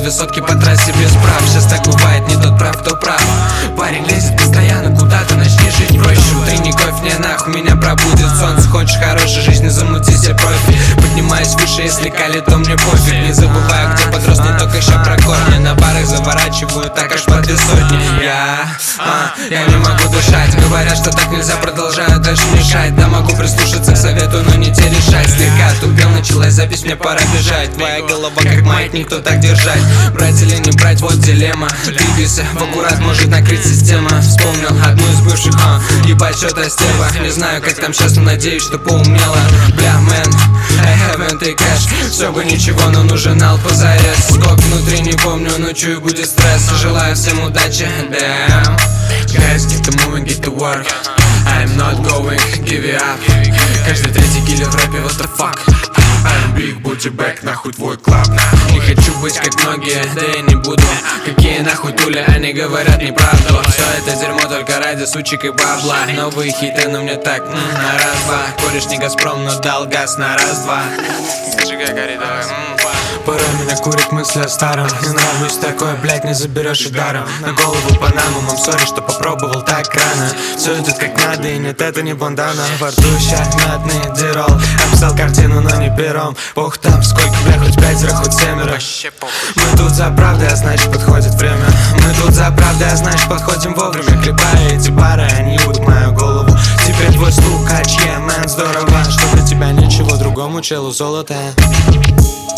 2 сотки по трассе без прав. Сейчас так бывает, не тот прав, кто прав. Парень лезет постоянно куда-то, начни жить проще. Утренний кофе, не нахуй меня пробудит солнце. Хочешь хорошей жизни, замути себе профиль. Поднимаюсь выше, если калит, то мне пофиг. Не забываю, где подрос, не только еще про корни. На барах заворачиваю так аж по 2 сотни. Я не могу дышать. Говорят, что так нельзя, продолжаю дальше мешать. Да могу прислушаться к совету, но не те решать. Слегка тупел, началась запись, мне пора бежать. Твоя голова как маятник, кто так держать? Брать или не брать, вот дилемма. Двигайся в аккурат, может накрыть система. Вспомнил одну из бывших, ебать, что-то стерва. Не знаю, как там сейчас, но надеюсь, что поумнела. Бля, мэн, I haven't a cash. Все бы ничего, но нужен алп позарез. Сколько внутри не помню, но чую, будет стресс. Желаю всем удачи, damn. Guys, get the moving, get to work. I'm not going, give it up. Каждый третий киллер в рэпе, what the fuck. I'm big booty back, нахуй твой клаб. Не хочу быть как многие, да я не буду. Какие нахуй тули, они говорят неправду. Все это дерьмо только ради сучек и бабла. Новые хиты, но мне так, на раз-два. Кореш не Газпром, но дал газ на раз-два. Зажигай коридор, порой меня курит мысли о старом. Не нравлюсь такое, блять, не заберешь и даром. На голову Панаму, мам, сори, что попробовал так рано. Все идет как надо, и нет, это не бандана. Во рту щах мятный дирол. Описал картину, но не пером. Бог там, сколько, бля, хоть 5, хоть 7. Мы тут за правдой, а значит подходит время. Мы тут за правдой, а значит подходим вовремя. Клепая эти пары, они ебут мою голову. Теперь твой стукач, yeah, man, здорово. Что для тебя ничего, другому челу золото.